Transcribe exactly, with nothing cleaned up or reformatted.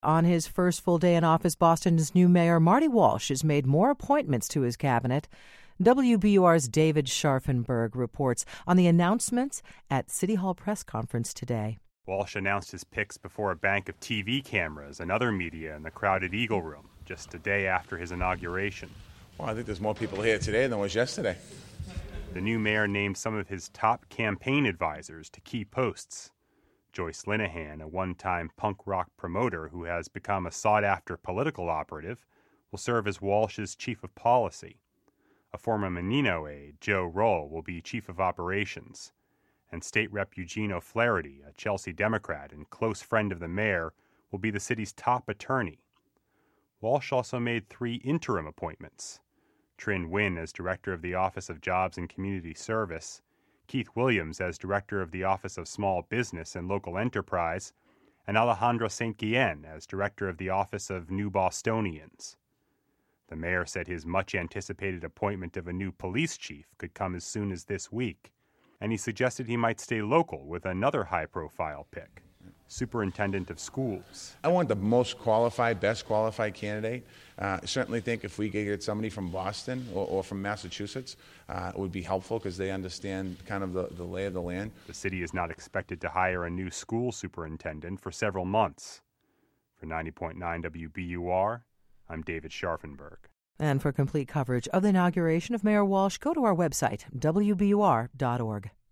On his first full day in office, Boston's new mayor, Marty Walsh, has made more appointments to his cabinet. W B U R's David Scharfenberg reports on the announcements at City Hall press conference today. Walsh announced his picks before a bank of T V cameras and other media in the crowded Eagle Room just a day after his inauguration. Well, I think there's more people here today than there was yesterday. The new mayor named some of his top campaign advisors to key posts. Joyce Linehan, a one-time punk rock promoter who has become a sought-after political operative, will serve as Walsh's chief of policy. A former Menino aide, Joe Roll, will be chief of operations. And State Rep Eugene O'Flaherty, a Chelsea Democrat and close friend of the mayor, will be the city's top attorney. Walsh also made three interim appointments. Trin Wynn as director of the Office of Jobs and Community Service, Keith Williams as director of the Office of Small Business and Local Enterprise, and Alejandro Saint Guillen as director of the Office of New Bostonians. The mayor said his much-anticipated appointment of a new police chief could come as soon as this week, and he suggested he might stay local with another high-profile pick, superintendent of schools. I want the most qualified, best qualified candidate. Uh, I certainly think if we could get somebody from Boston or, or from Massachusetts, uh, it would be helpful because they understand kind of the, the lay of the land. The city is not expected to hire a new school superintendent for several months. For ninety point nine W B U R, I'm David Scharfenberg. And for complete coverage of the inauguration of Mayor Walsh, go to our website, W B U R dot org.